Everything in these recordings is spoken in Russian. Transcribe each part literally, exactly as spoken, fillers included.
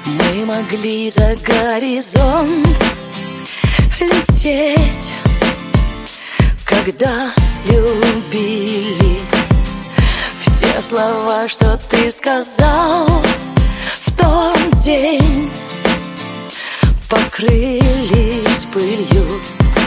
Мы могли за горизонт лететь, когда любили. Все слова, что ты сказал в тот день, покрылись пылью.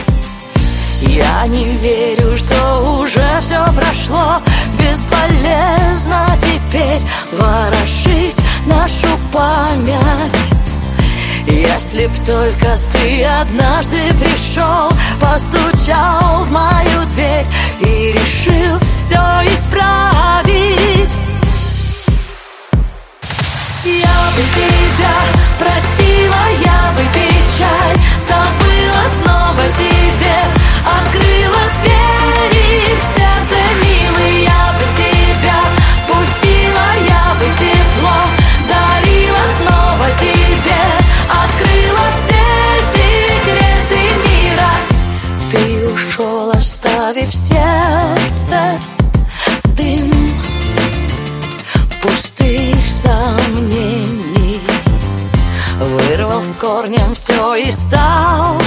Я не верю, что уже все прошло. Бесполезно теперь ворошить нашу память. Если б только ты однажды пришел, постучал в мою дверь и решил все исправить. Я бы тебя простила, я бы печаль забыла, снова тебе открыла двери в сердце, милый. Я бы тебя пустила, я бы тепло дарила, снова тебе открыла все секреты мира. Ты ушел, оставив в сердце дым пустых сомнений. Вырвал с корнем все и стал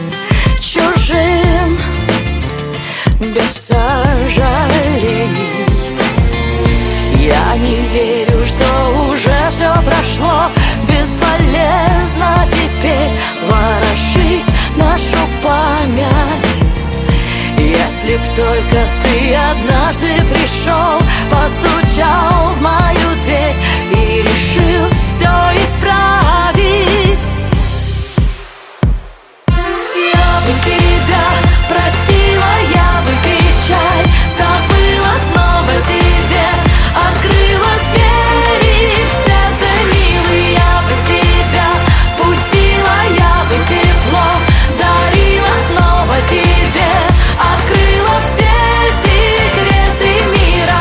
чужим, без сожалений. Я не верю, что уже все прошло. Бесполезно теперь ворошить нашу память. Если б только ты однажды пришел, постучал в мою дверь и решил все исправить. Я бы тебя простила, я бы печаль забыла, снова тебе открыла двери в сердце, милый. Я бы тебя пустила, я бы тепло дарила, снова тебе открыла все секреты мира.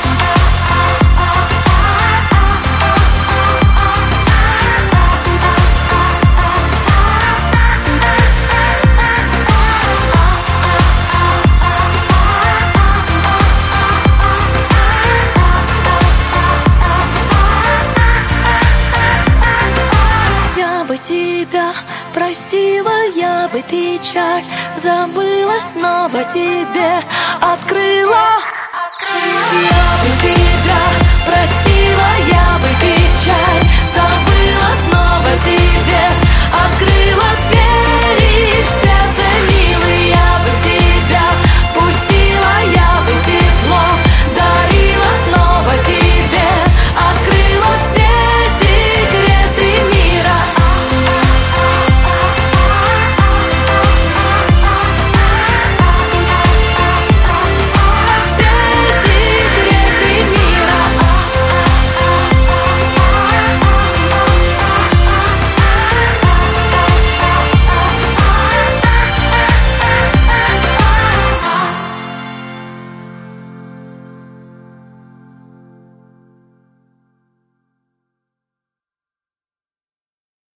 Я бы тебя простила, я бы печаль забыла, снова тебе открыла. Я бы тебя